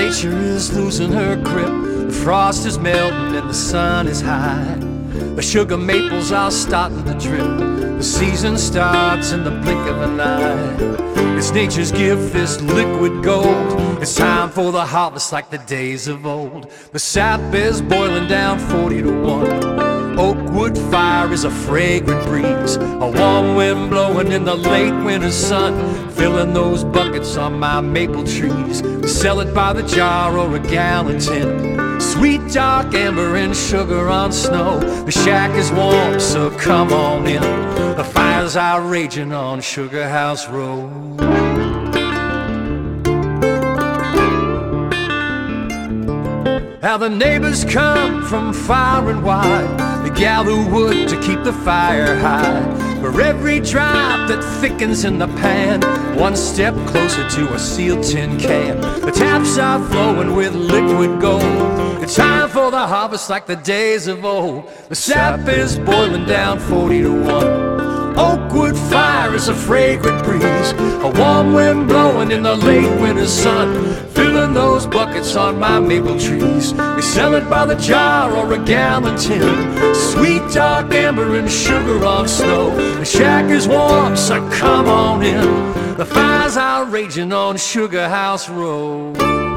nature is losing her grip. The frost is melting and the sun is high. The sugar maples are starting to drip. The season starts in the blink of an eye. It's nature's gift, this liquid gold. It's time for the harvest like the days of old. The sap is boiling down 40 to 1. Oakwood fire is a fragrant breeze. A warm wind blowing in the late winter sun, filling those buckets on my maple trees. We sell it by the jar or a gallon tin. Sweet dark amber and sugar on snow. The shack is warm, so come on in. The fires are raging on Sugar House Road. How the neighbors come from far and wide. They gather wood to keep the fire high. For every drop that thickens in the pan, one step closer to a sealed tin can. The taps are flowing with liquid gold. It's time for the harvest like the days of old. The sap is boiling down 40 to 1. Oakwood fire is a fragrant breeze. A warm wind blowing in the late winter sun, filling those buckets on my maple trees. We sell it by the jar or a gallon tin. Sweet dark amber and sugar on snow. The shack is warm, so come on in. The fires are raging on Sugar House Road.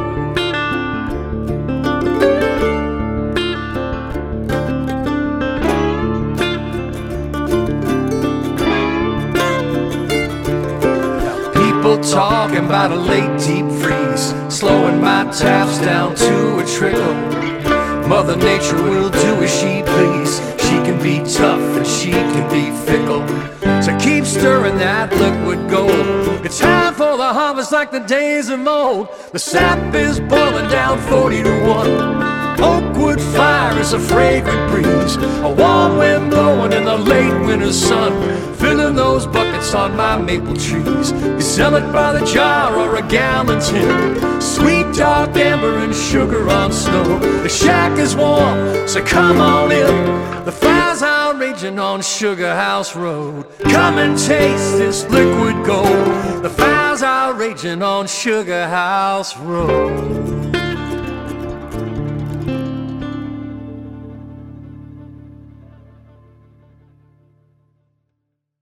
Talking about a late deep freeze, slowing my taps down to a trickle. Mother Nature will do as she please. She can be tough and she can be fickle, so keep stirring that liquid gold. It's time for the harvest like the days of old. The sap is boiling down 40 to 1. Oakwood fire is a fragrant breeze. A warm wind blowing in the late winter sun, filling those buckets on my maple trees. You sell it by the jar or a gallon tin. Sweet dark amber and sugar on snow. The shack is warm, so come on in. The fires are raging on Sugar House Road. Come and taste this liquid gold. The fires are raging on Sugar House Road.